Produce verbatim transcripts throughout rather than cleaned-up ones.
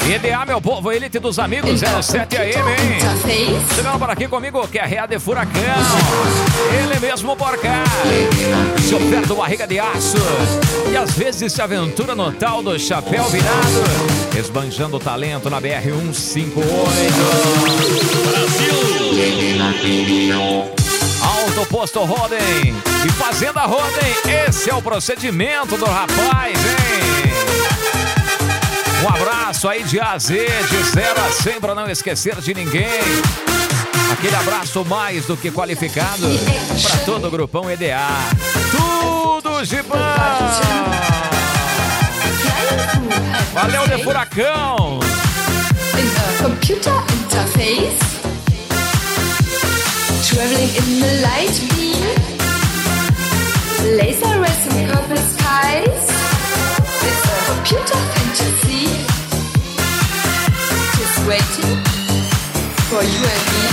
E D A, meu povo, elite dos amigos, zero sete A M, hein? Chegando por aqui comigo, que é Rea de Furacão. Ele mesmo por cá. Chofer do Barriga de Aço. E às vezes se aventura no tal do chapéu virado. Esbanjando talento na B R cento e cinquenta e oito. Brasil! Alto Posto Roden e Fazenda Roden. Esse é o procedimento do rapaz, hein? Um abraço aí de A a Z, de zero a cem, pra não esquecer de ninguém. Aquele abraço mais do que qualificado pra todo o grupão E D A. Tudo de bom! Valeu, de Furacão! Computer interface, traveling in the light beam, laser racing purple skies. It's a computer fantasy, just waiting for you and me.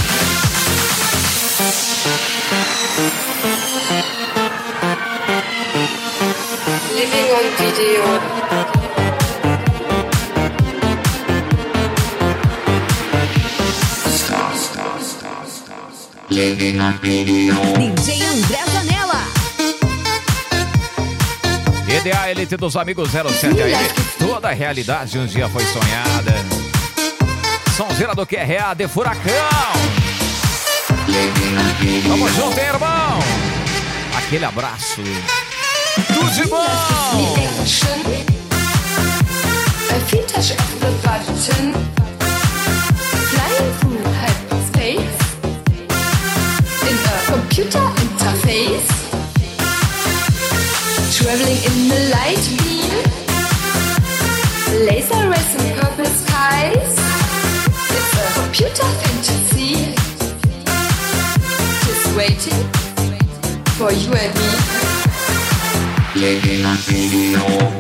Living on video. D J André Zanella. E D A, elite dos amigos zero sete A M. Toda a realidade um dia foi sonhada. Sonzeira do que é Rea de Furacão. Vamos junto, hein, irmão? Aquele abraço. Tudo de bom! Computer interface, traveling in the light beam, laser racing purple skies. It's a computer fantasy, just waiting for you and me.